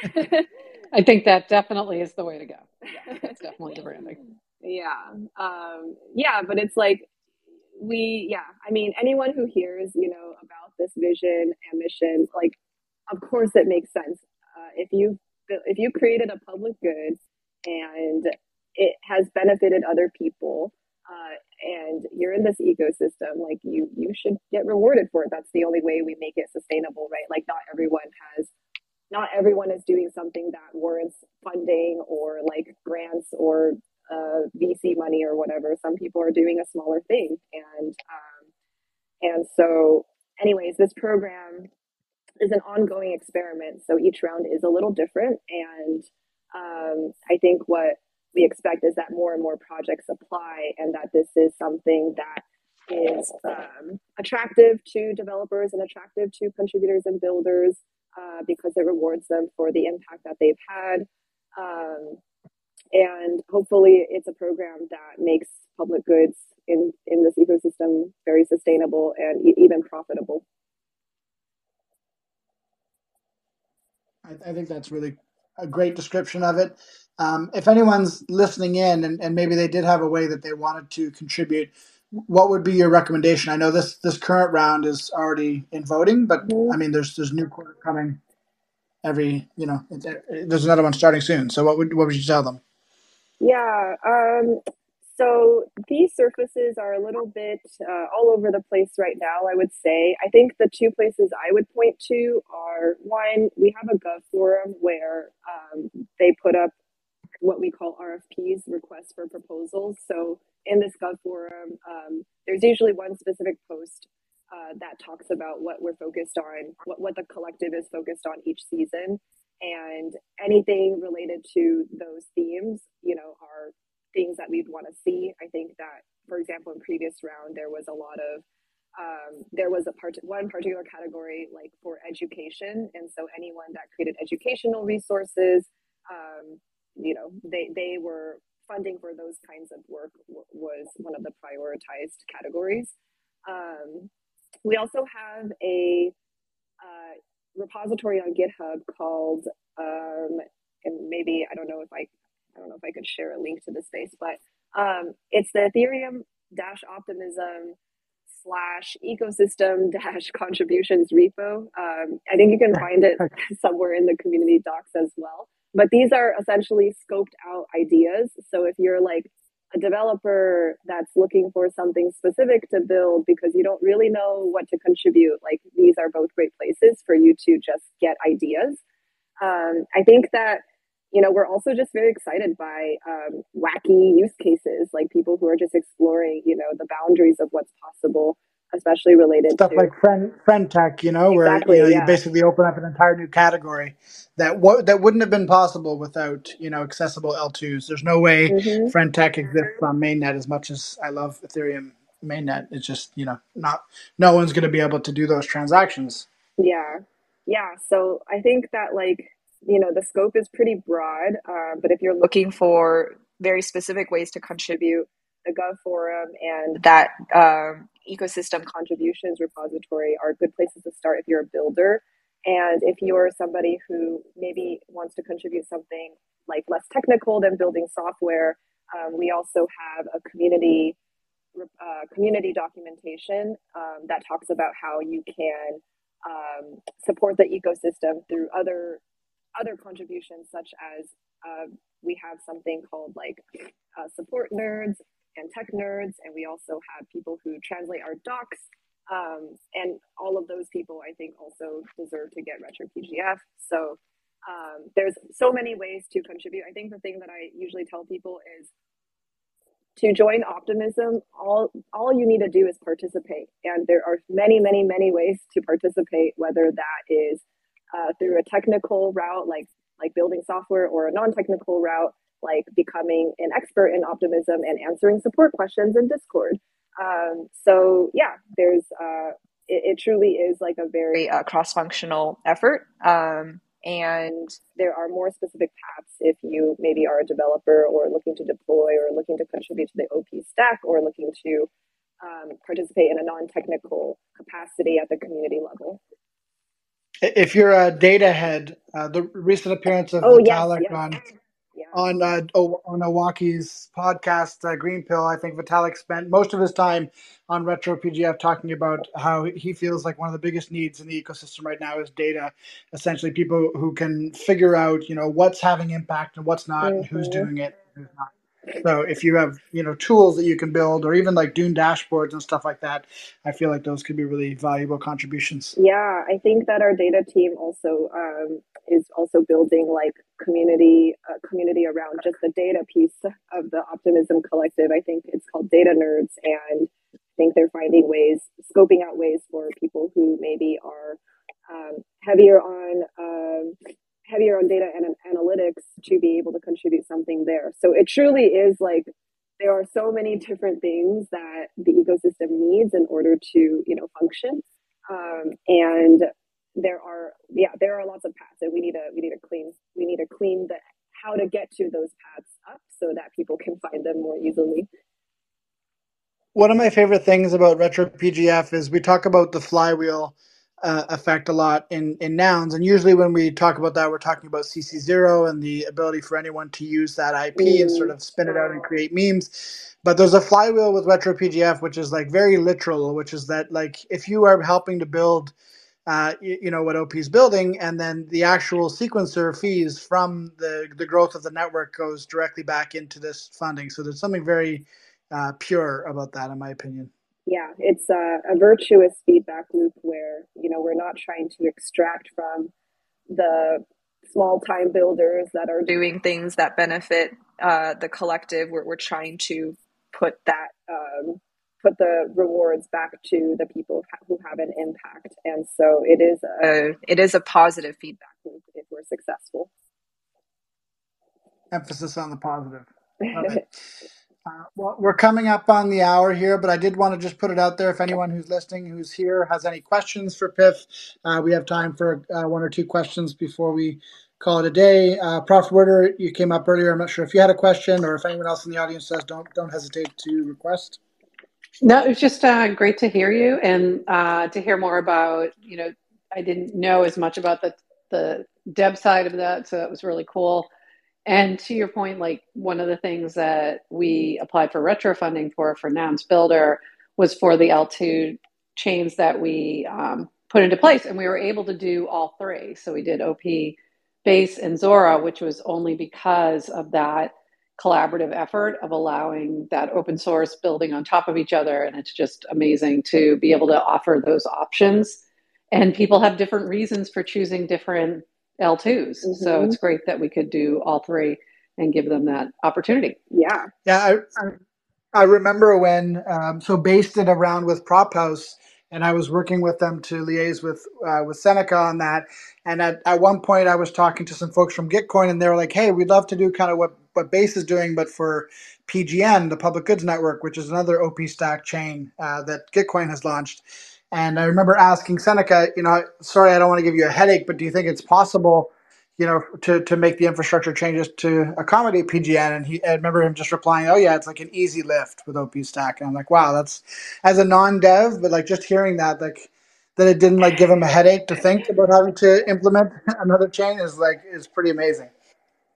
I think that definitely is the way to go. Yeah, that's definitely the branding. Yeah, um, yeah, but it's like we, yeah. I mean, anyone who hears, you know, about this vision and mission, like, of course, it makes sense. Uh, if you if you created a public good and it has benefited other people, uh, and you're in this ecosystem, like you you should get rewarded for it. That's the only way we make it sustainable, right? Like, not everyone has not everyone is doing something that warrants funding or like grants or uh, V C money or whatever. Some people are doing a smaller thing, and um, and so, anyways, this program is an ongoing experiment. So each round is a little different, and um, I think what we expect is that more and more projects apply, and that this is something that is um, attractive to developers and attractive to contributors and builders uh, because it rewards them for the impact that they've had. Um, and hopefully it's a program that makes public goods in, in this ecosystem very sustainable and e- even profitable. I, I think that's really a great description of it. Um, if anyone's listening in and, and maybe they did have a way that they wanted to contribute, what would be your recommendation? I know this this current round is already in voting, but Mhm. I mean, there's there's new quarter coming every, you know, it, it, there's another one starting soon. So what would what would you tell them? Yeah. Um, so these surfaces are a little bit uh, all over the place right now, I would say. I think the two places I would point to are one, we have a Gov forum where um, they put up what we call R F Ps, requests for proposals. So in this Gov forum, um, there's usually one specific post uh, that talks about what we're focused on, what, what the collective is focused on each season. And anything related to those themes, you know, are things that we'd want to see. I think that, for example, in previous round, there was a lot of um, there was a part one particular category like for education, and so anyone that created educational resources, um, you know, they they were funding for those kinds of work w- was one of the prioritized categories. Um, we also have a uh, repository on GitHub called, um, and maybe I don't know if I, I don't know if I could share a link to the space, but um, it's the Ethereum dash optimism slash ecosystem dash contributions repo. Um, I think you can find it somewhere in the community docs as well. But these are essentially scoped out ideas. So if you're like a developer that's looking for something specific to build because you don't really know what to contribute, like these are both great places for you to just get ideas. Um, I think that, you know, we're also just very excited by um, wacky use cases, like people who are just exploring, you know, the boundaries of what's possible, especially related Stuff to like friend friend tech, you know, where you exactly, know you yeah. basically open up an entire new category that w- that wouldn't have been possible without you know accessible L twos. There's no way Mm-hmm. friend tech exists on mainnet as much as I love Ethereum mainnet. It's just you know not no one's going to be able to do those transactions. Yeah. Yeah. So I think that, like, you know, the scope is pretty broad, uh, but if you're looking for very specific ways to contribute, the Gov Forum and that um, ecosystem contributions repository are good places to start if you're a builder. And if you're somebody who maybe wants to contribute something like less technical than building software. Um, we also have a community uh, community documentation um, that talks about how you can um, support the ecosystem through other other contributions, such as uh, we have something called like uh, support nerds and tech nerds, and we also have people who translate our docs. Um, and all of those people, I think, also deserve to get RetroPGF. So um, there's so many ways to contribute. I think the thing that I usually tell people is to join Optimism, all all you need to do is participate. And there are many, many, many ways to participate, whether that is uh, through a technical route, like like building software, or a non-technical route, like becoming an expert in Optimism and answering support questions in Discord. Um, so yeah, there's uh, it, it truly is like a very uh, cross-functional effort. Um, and there are more specific paths if you maybe are a developer or looking to deploy or looking to contribute to the O P stack or looking to um, participate in a non-technical capacity at the community level. If you're a data head, uh, the recent appearance of Oh, yes, Vitalik yes. on Yeah. on uh, o- on Owaki's podcast, uh, Green Pill, I think Vitalik spent most of his time on RetroPGF talking about how he feels like one of the biggest needs in the ecosystem right now is data. Essentially, people who can figure out, you know, what's having impact and what's not, and who's Mm-hmm. doing it and who's not. So if you have, you know, tools that you can build, or even like Dune dashboards and stuff like that, I feel like those could be really valuable contributions. Yeah, I think that our data team also um, is also building like community uh, community around just the data piece of the Optimism Collective. I think it's called Data Nerds, and I think they're finding ways, scoping out ways for people who maybe are um, heavier on um, heavier on data and analytics to be able to contribute something there. So it truly is like there are so many different things that the ecosystem needs in order to, you know, function. Um, and there are, yeah, there are lots of paths, and we need to, we need to clean, we need to clean the, how to get to those paths up so that people can find them more easily. One of my favorite things about RetroPGF is we talk about the flywheel uh, effect a lot in, in nouns. And usually when we talk about that, we're talking about C C zero and the ability for anyone to use that I P mm. and sort of spin it out and create memes. But there's a flywheel with RetroPGF, which is like very literal, which is that like if you are helping to build Uh, you, you know, what O P is building, and then the actual sequencer fees from the, the growth of the network goes directly back into this funding. So there's something very uh, pure about that, in my opinion. Yeah, it's a, a virtuous feedback loop where, you know, we're not trying to extract from the small time builders that are doing things that benefit uh, the collective. We're, we're trying to put that um, put the rewards back to the people who have an impact. And so it is a, it is a positive feedback loop if we're successful. Emphasis on the positive. Love it. Uh, well, we're coming up on the hour here, but I did want to just put it out there. If anyone who's listening, who's here, has any questions for Piff, uh, we have time for uh, one or two questions before we call it a day. Uh, Prof Werder, you came up earlier. I'm not sure if you had a question, or if anyone else in the audience does, don't don't hesitate to request. No, it was just uh, great to hear you and uh, to hear more about, you know, I didn't know as much about the, the dev side of that, so that was really cool. And to your point, like one of the things that we applied for retro funding for, for Nouns Builder, was for the L two chains that we um, put into place. And we were able to do all three. So we did O P, Base, and Zora, which was only because of that collaborative effort of allowing that open source building on top of each other. And it's just amazing to be able to offer those options. And people have different reasons for choosing different L twos. Mm-hmm. So it's great that we could do all three and give them that opportunity. Yeah. Yeah, I, I, I remember when, um, so based it around with Prop House, and I was working with them to liaise with uh, with Seneca on that. And at, at one point, I was talking to some folks from Gitcoin, and they were like, hey, we'd love to do kind of what, what Base is doing, but for P G N, the Public Goods Network, which is another O P stack chain uh, that Gitcoin has launched. And I remember asking Seneca, you know, sorry, I don't want to give you a headache, but do you think it's possible, you know, to, to make the infrastructure changes to accommodate P G N? And he, I remember him just replying, oh yeah, it's like an easy lift with O P Stack. And I'm like, wow, that's, as a non-dev, but like just hearing that, like that it didn't like give him a headache to think about having to implement another chain is like, is pretty amazing.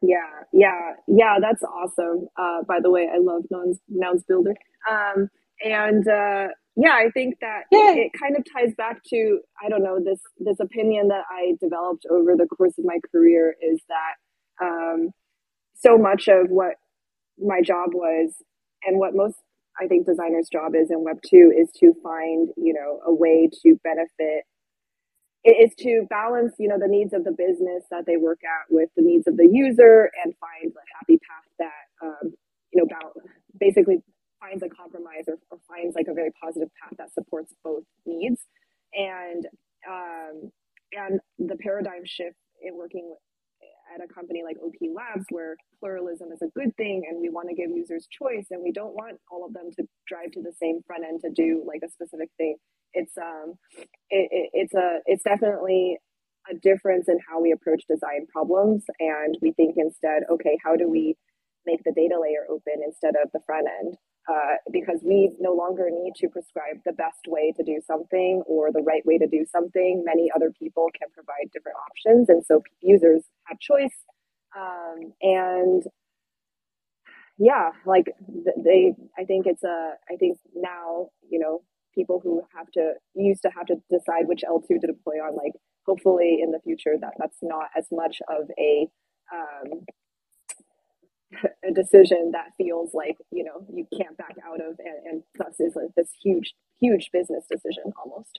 Yeah, yeah, yeah, that's awesome. Uh, by the way, I love Nouns, Nouns Builder. Um, and uh, yeah, I think that Yeah. it kind of ties back to, I don't know, this this opinion that I developed over the course of my career is that um, so much of what my job was and what most I think designers' job is in Web two is to find, you know, a way to benefit is to balance, you know, the needs of the business that they work at with the needs of the user and find a happy path that, um, you know, balance, basically finds a compromise or, or finds like a very positive path that supports both needs. And, um, and the paradigm shift in working at a company like O P Labs, where pluralism is a good thing and we want to give users choice and we don't want all of them to drive to the same front end to do like a specific thing. It's um, it, it, it's a it's definitely a difference in how we approach design problems, and we think instead, okay, how do we make the data layer open instead of the front end? Uh, because we no longer need to prescribe the best way to do something or the right way to do something. Many other people can provide different options, and so users have choice. Um, and yeah, like they, I think it's a, I think now, you know, people who have to used to have to decide which L two to deploy on, like hopefully in the future that that's not as much of a um, a decision that feels like, you know, you can't back out of, and, and thus is like this huge huge business decision almost.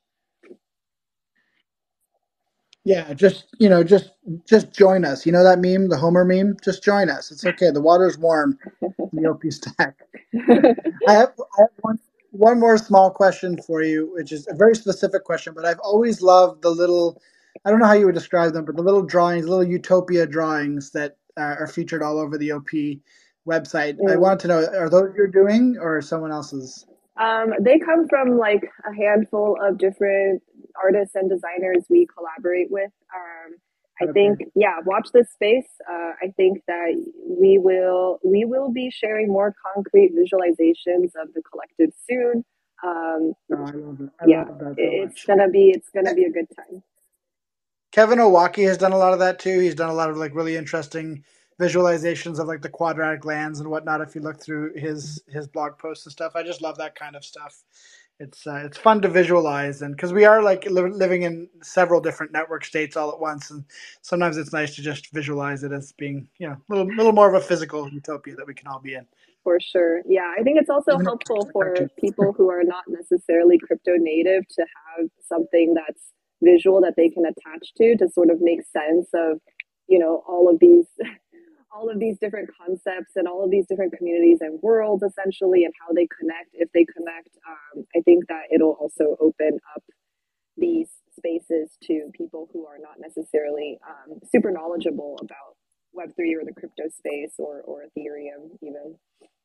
Yeah, just you know, just just join us. You know that meme, the Homer meme? Just join us. It's okay. The water's warm in the O P stack. I have, I have one, one more small question for you, which is a very specific question, but I've always loved the little, I don't know how you would describe them, but the little drawings, little utopia drawings that uh, are featured all over the O P website. I Mm. wanted to know, are those you're doing or someone else's? Um, they come from like a handful of different artists and designers we collaborate with. Um, I Okay. think, yeah, watch this space. Uh, I think that we will we will be sharing more concrete visualizations of the collective soon. Um, Oh, I love it. I yeah, love that so it, it's much. gonna be it's gonna be a good time. Kevin Owaki has done a lot of that too. He's done a lot of like really interesting visualizations of like the quadratic lands and whatnot. If you look through his his blog posts and stuff, I just love that kind of stuff. It's uh, it's fun to visualize, and because we are like li- living in several different network states all at once, and sometimes it's nice to just visualize it as being, you know, a little little more of a physical utopia that we can all be in. For sure. Yeah, I think it's also Even if it's helpful just a for cartoon. people who are not necessarily crypto native to have something that's visual that they can attach to to sort of make sense of, you know, all of these all of these different concepts and all of these different communities and worlds essentially, and how they connect if they connect. Um, I think that it'll also open up these spaces to people who are not necessarily um, super knowledgeable about Web three or the crypto space or, or Ethereum even.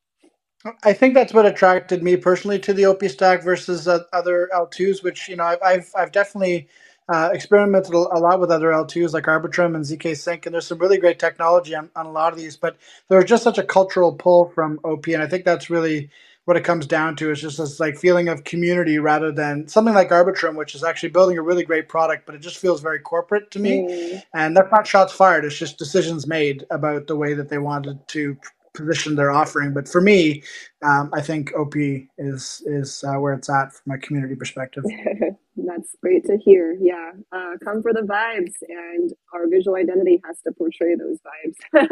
I think that's what attracted me personally to the O P stack versus uh, other L twos, which, you know, I've I've, I've definitely uh, experimented a lot with other L twos like Arbitrum and Z K Sync, and there's some really great technology on, on a lot of these. But there's just such a cultural pull from O P, and I think that's really what it comes down to. Is just this like feeling of community rather than something like Arbitrum, which is actually building a really great product, but it just feels very corporate to me. Mm. And that's not shots fired; it's just decisions made about the way that they wanted to position their offering. But for me, um, I think O P is is uh, where it's at from a community perspective. That's great to hear. Yeah, uh, come for the vibes, and our visual identity has to portray those vibes.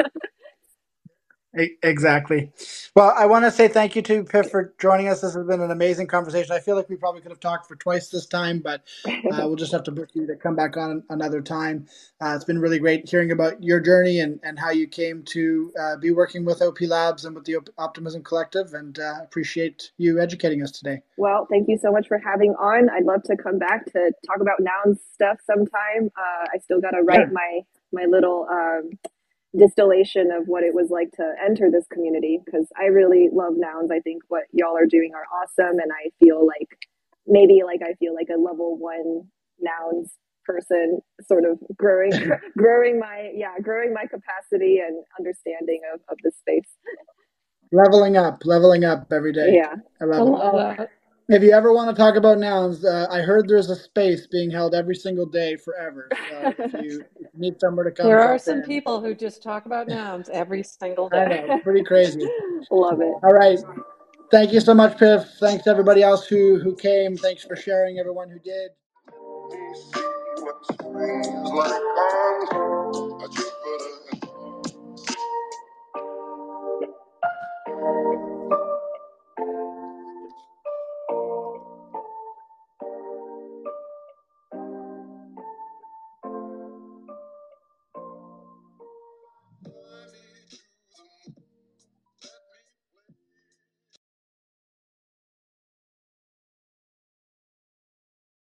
Exactly. Well, I want to say thank you to Piff for joining us. This has been an amazing conversation. I feel like we probably could have talked for twice this time, but uh, we'll just have to book you to come back on another time. Uh, it's been really great hearing about your journey and, and how you came to uh, be working with O P Labs and with the Optimism Collective, and uh, appreciate you educating us today. Well, thank you so much for having on. I'd love to come back to talk about Nouns stuff sometime. Uh, I still got to write Yeah. my my little um, distillation of what it was like to enter this community, because I really love Nouns. I think what y'all are doing are awesome, and I feel like maybe like I feel like a level one Nouns person, sort of growing growing my yeah growing my capacity and understanding of, of the space. Leveling up, leveling up every day. Yeah. I love I it. love that. If you ever want to talk about nouns, uh, I heard there's a space being held every single day forever. So if you, if you need somewhere to come There are jump some in. people who just talk about nouns every single I day. know, it's pretty crazy. Love it. All right. Thank you so much, Piff. Thanks to everybody else who, who came. Thanks for sharing, everyone who did. What spring is like on a Jupiter